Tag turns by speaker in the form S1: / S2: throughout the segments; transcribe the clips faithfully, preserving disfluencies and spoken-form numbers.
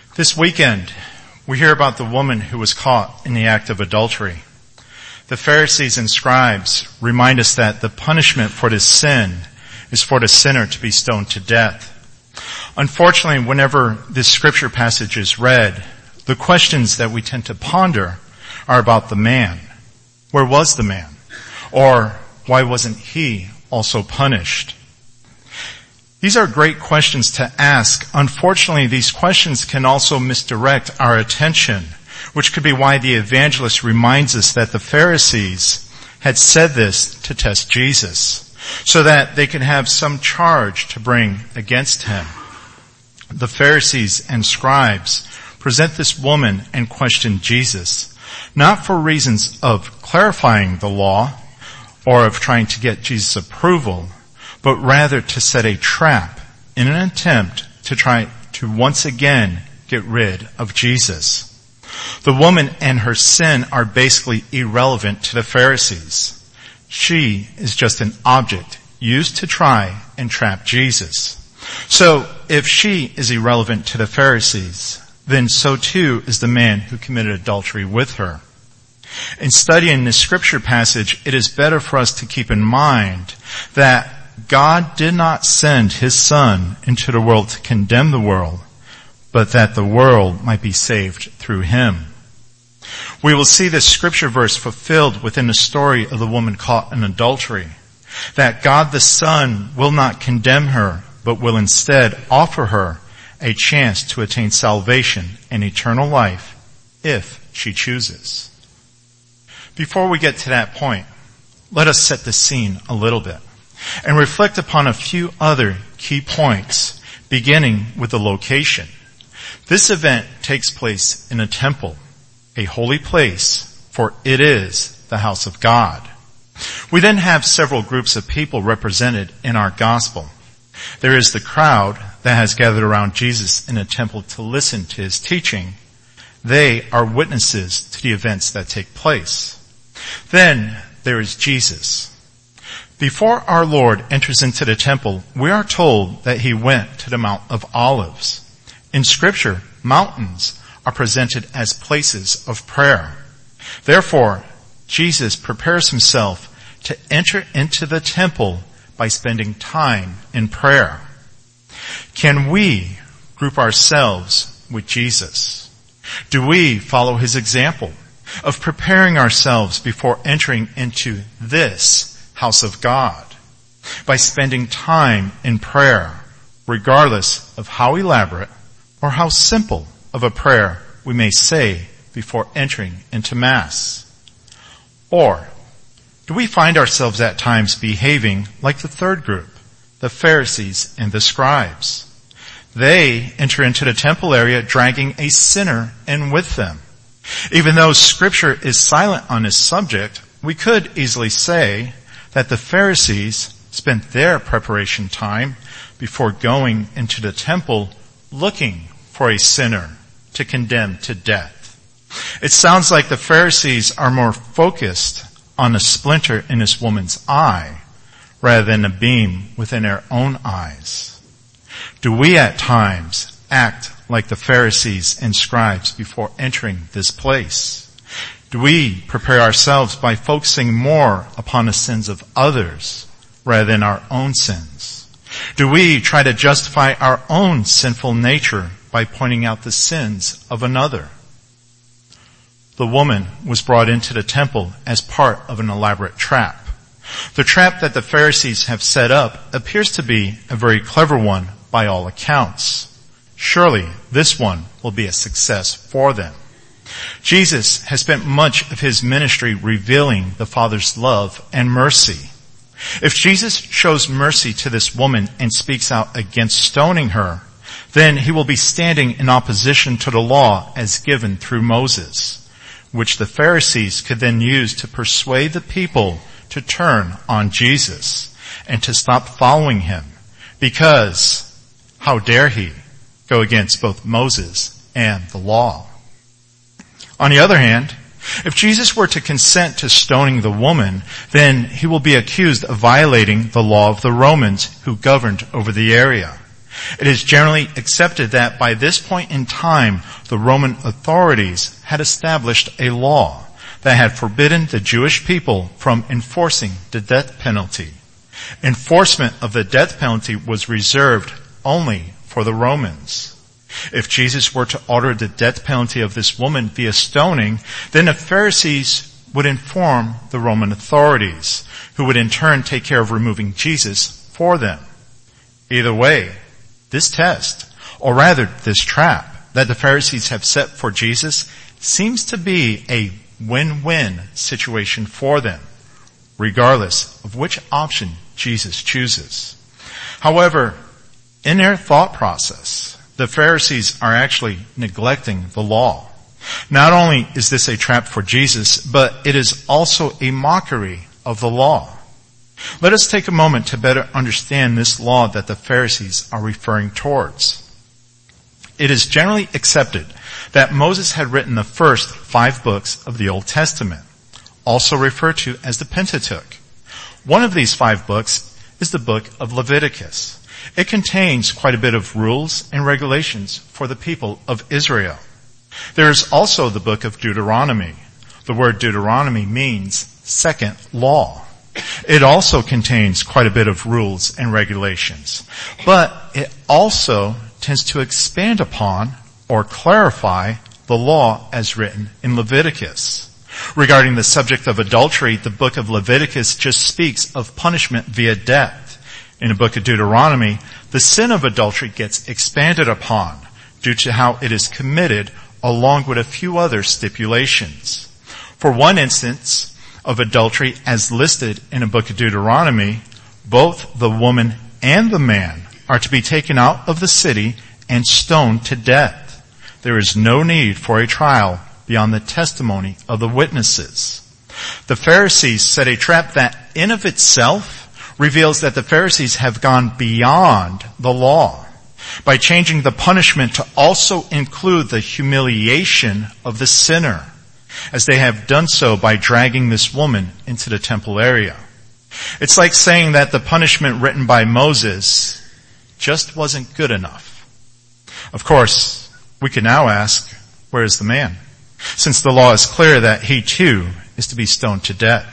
S1: This weekend, we hear about the woman who was caught in the act of adultery. The Pharisees and scribes remind us that the punishment for this sin is for the sinner to be stoned to death. Unfortunately, whenever this scripture passage is read, the questions that we tend to ponder are about the man. Where was the man? Or why wasn't he also punished? These are great questions to ask. Unfortunately, these questions can also misdirect our attention, which could be why the evangelist reminds us that the Pharisees had said this to test Jesus, so that they could have some charge to bring against him. The Pharisees and scribes present this woman and question Jesus, not for reasons of clarifying the law or of trying to get Jesus' approval, but rather to set a trap in an attempt to try to once again get rid of Jesus. The woman and her sin are basically irrelevant to the Pharisees. She is just an object used to try and trap Jesus. So if she is irrelevant to the Pharisees, then so too is the man who committed adultery with her. In studying this scripture passage, it is better for us to keep in mind that God did not send his Son into the world to condemn the world, but that the world might be saved through him. We will see this scripture verse fulfilled within the story of the woman caught in adultery, that God the Son will not condemn her, but will instead offer her a chance to attain salvation and eternal life if she chooses. Before we get to that point, let us set the scene a little bit and reflect upon a few other key points, beginning with the location. This event takes place in a temple, a holy place, for it is the house of God. We then have several groups of people represented in our gospel. There is the crowd that has gathered around Jesus in a temple to listen to his teaching. They are witnesses to the events that take place. Then there is Jesus. Before our Lord enters into the temple, we are told that he went to the Mount of Olives. In Scripture, mountains are presented as places of prayer. Therefore, Jesus prepares himself to enter into the temple by spending time in prayer. Can we group ourselves with Jesus? Do we follow his example of preparing ourselves before entering into this house of God by spending time in prayer, regardless of how elaborate or how simple of a prayer we may say before entering into Mass? Or do we find ourselves at times behaving like the third group, the Pharisees and the scribes? They enter into the temple area dragging a sinner in with them. Even though Scripture is silent on this subject, we could easily say that the Pharisees spent their preparation time before going into the temple looking for a sinner to condemn to death. It sounds like the Pharisees are more focused on a splinter in this woman's eye rather than a beam within their own eyes. Do we at times act like the Pharisees and scribes before entering this place? Do we prepare ourselves by focusing more upon the sins of others rather than our own sins? Do we try to justify our own sinful nature by pointing out the sins of another? The woman was brought into the temple as part of an elaborate trap. The trap that the Pharisees have set up appears to be a very clever one by all accounts. Surely this one will be a success for them. Jesus has spent much of his ministry revealing the Father's love and mercy. If Jesus shows mercy to this woman and speaks out against stoning her, then he will be standing in opposition to the law as given through Moses, which the Pharisees could then use to persuade the people to turn on Jesus and to stop following him, because how dare he go against both Moses and the law? On the other hand, if Jesus were to consent to stoning the woman, then he will be accused of violating the law of the Romans who governed over the area. It is generally accepted that by this point in time, the Roman authorities had established a law that had forbidden the Jewish people from enforcing the death penalty. Enforcement of the death penalty was reserved only for the Romans. If Jesus were to order the death penalty of this woman via stoning, then the Pharisees would inform the Roman authorities, who would in turn take care of removing Jesus for them. Either way, this test, or rather this trap that the Pharisees have set for Jesus, seems to be a win-win situation for them, regardless of which option Jesus chooses. However, in their thought process, the Pharisees are actually neglecting the law. Not only is this a trap for Jesus, but it is also a mockery of the law. Let us take a moment to better understand this law that the Pharisees are referring towards. It is generally accepted that Moses had written the first five books of the Old Testament, also referred to as the Pentateuch. One of these five books is the book of Leviticus. It contains quite a bit of rules and regulations for the people of Israel. There is also the book of Deuteronomy. The word Deuteronomy means second law. It also contains quite a bit of rules and regulations, but it also tends to expand upon or clarify the law as written in Leviticus. Regarding the subject of adultery, the book of Leviticus just speaks of punishment via death. In the book of Deuteronomy, the sin of adultery gets expanded upon due to how it is committed, along with a few other stipulations. For one instance of adultery as listed in the book of Deuteronomy, both the woman and the man are to be taken out of the city and stoned to death. There is no need for a trial beyond the testimony of the witnesses. The Pharisees set a trap that in of itself reveals that the Pharisees have gone beyond the law by changing the punishment to also include the humiliation of the sinner, as they have done so by dragging this woman into the temple area. It's like saying that the punishment written by Moses just wasn't good enough. Of course, we can now ask, where is the man? Since the law is clear that he too is to be stoned to death.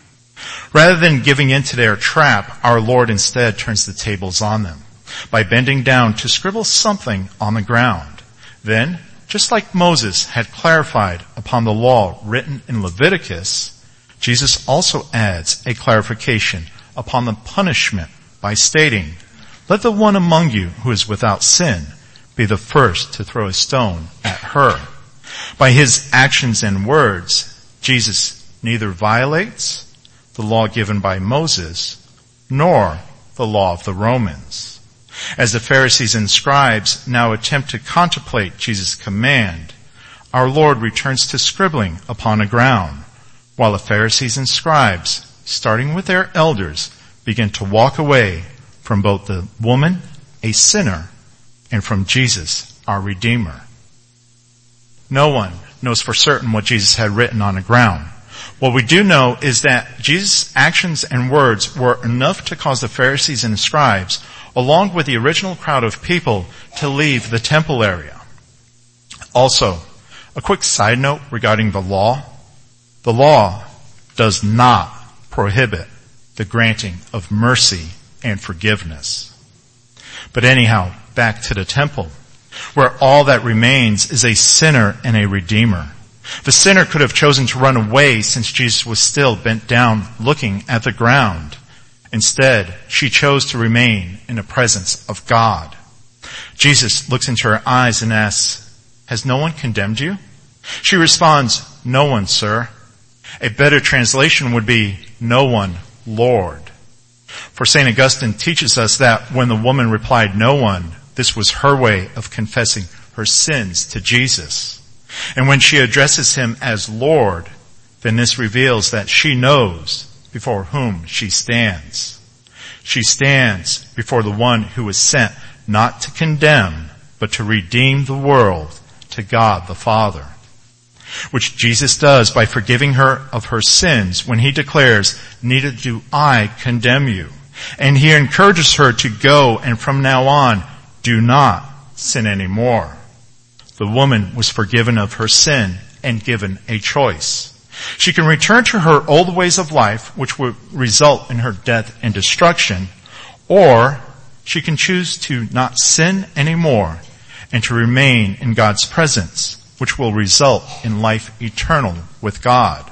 S1: Rather than giving in to their trap, our Lord instead turns the tables on them by bending down to scribble something on the ground. Then, just like Moses had clarified upon the law written in Leviticus, Jesus also adds a clarification upon the punishment by stating, "Let the one among you who is without sin be the first to throw a stone at her." By his actions and words, Jesus neither violates the law given by Moses, nor the law of the Romans. As the Pharisees and scribes now attempt to contemplate Jesus' command, our Lord returns to scribbling upon the ground, while the Pharisees and scribes, starting with their elders, begin to walk away from both the woman, a sinner, and from Jesus, our Redeemer. No one knows for certain what Jesus had written on the ground. What we do know is that Jesus' actions and words were enough to cause the Pharisees and the scribes, along with the original crowd of people, to leave the temple area. Also, a quick side note regarding the law. The law does not prohibit the granting of mercy and forgiveness. But anyhow, back to the temple, where all that remains is a sinner and a redeemer. The sinner could have chosen to run away since Jesus was still bent down looking at the ground. Instead, she chose to remain in the presence of God. Jesus looks into her eyes and asks, "Has no one condemned you?" She responds, "No one, sir." A better translation would be, "No one, Lord." For Saint Augustine teaches us that when the woman replied, "No one," this was her way of confessing her sins to Jesus. And when she addresses him as Lord, then this reveals that she knows before whom she stands. She stands before the one who was sent not to condemn, but to redeem the world to God the Father. Which Jesus does by forgiving her of her sins when he declares, "Neither do I condemn you." And he encourages her to go and from now on, do not sin anymore. The woman was forgiven of her sin and given a choice. She can return to her old ways of life, which would result in her death and destruction, or she can choose to not sin anymore and to remain in God's presence, which will result in life eternal with God.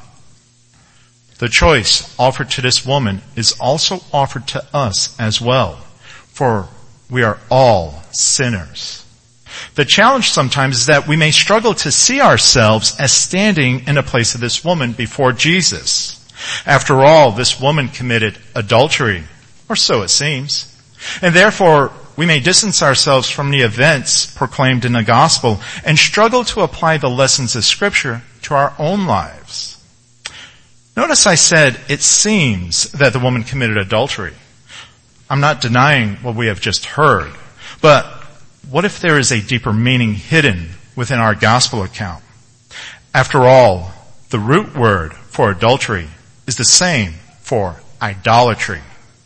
S1: The choice offered to this woman is also offered to us as well, for we are all sinners. The challenge sometimes is that we may struggle to see ourselves as standing in the place of this woman before Jesus. After all, this woman committed adultery, or so it seems. And therefore, we may distance ourselves from the events proclaimed in the gospel and struggle to apply the lessons of Scripture to our own lives. Notice I said it seems that the woman committed adultery. I'm not denying what we have just heard, but what if there is a deeper meaning hidden within our gospel account? After all, the root word for adultery is the same for idolatry.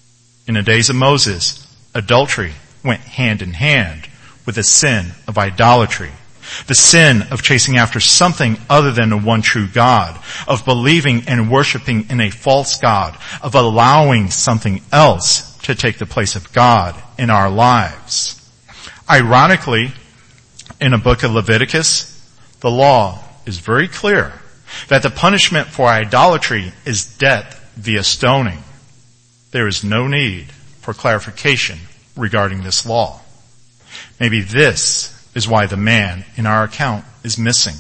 S1: In the days of Moses, adultery went hand in hand with the sin of idolatry. The sin of chasing after something other than the one true God, of believing and worshiping in a false God, of allowing something else to take the place of God in our lives. Ironically, in the book of Leviticus, the law is very clear that the punishment for idolatry is death via stoning. There is no need for clarification regarding this law. Maybe this is why the man in our account is missing.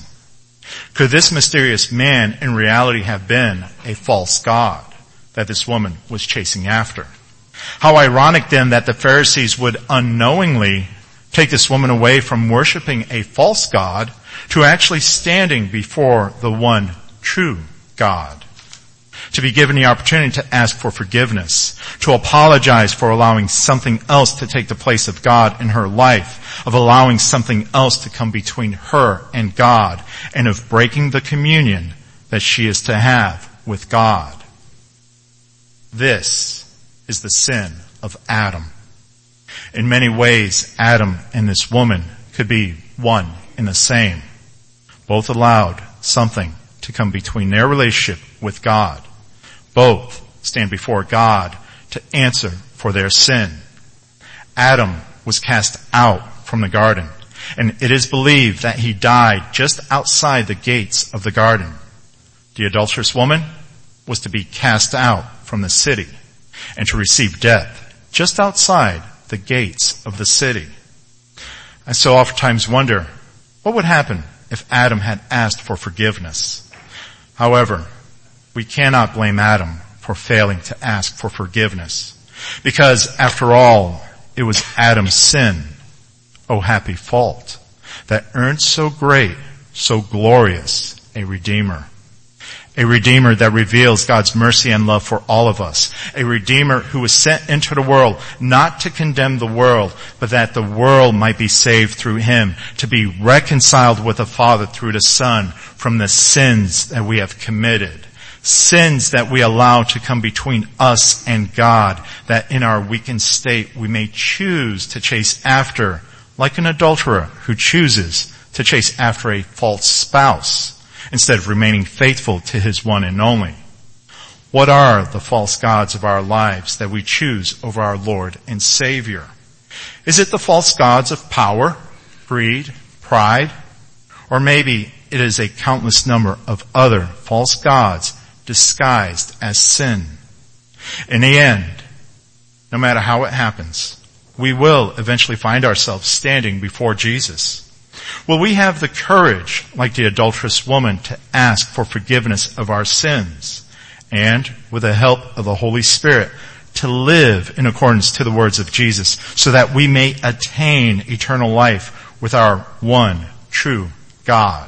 S1: Could this mysterious man in reality have been a false god that this woman was chasing after? How ironic then that the Pharisees would unknowingly take this woman away from worshiping a false god to actually standing before the one true God. To be given the opportunity to ask for forgiveness, to apologize for allowing something else to take the place of God in her life, of allowing something else to come between her and God, and of breaking the communion that she is to have with God. This is the sin of Adam. In many ways, Adam and this woman could be one and the same. Both allowed something to come between their relationship with God. Both stand before God to answer for their sin. Adam was cast out from the garden, and it is believed that he died just outside the gates of the garden. The adulterous woman was to be cast out from the city and to receive death just outside the gates of the city. I so oftentimes wonder, what would happen if Adam had asked for forgiveness? However, we cannot blame Adam for failing to ask for forgiveness, because after all, it was Adam's sin, oh happy fault, that earned so great, so glorious a Redeemer. A Redeemer that reveals God's mercy and love for all of us. A Redeemer who was sent into the world not to condemn the world, but that the world might be saved through him, to be reconciled with the Father through the Son from the sins that we have committed. Sins that we allow to come between us and God, that in our weakened state we may choose to chase after, like an adulterer who chooses to chase after a false spouse, instead of remaining faithful to his one and only. What are the false gods of our lives that we choose over our Lord and Savior? Is it the false gods of power, greed, pride? Or maybe it is a countless number of other false gods disguised as sin. In the end, no matter how it happens, we will eventually find ourselves standing before Jesus. Will we have the courage, like the adulterous woman, to ask for forgiveness of our sins, and with the help of the Holy Spirit, to live in accordance to the words of Jesus, so that we may attain eternal life with our one true God?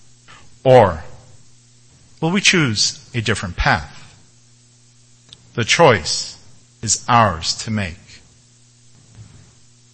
S1: Or will we choose a different path? The choice is ours to make.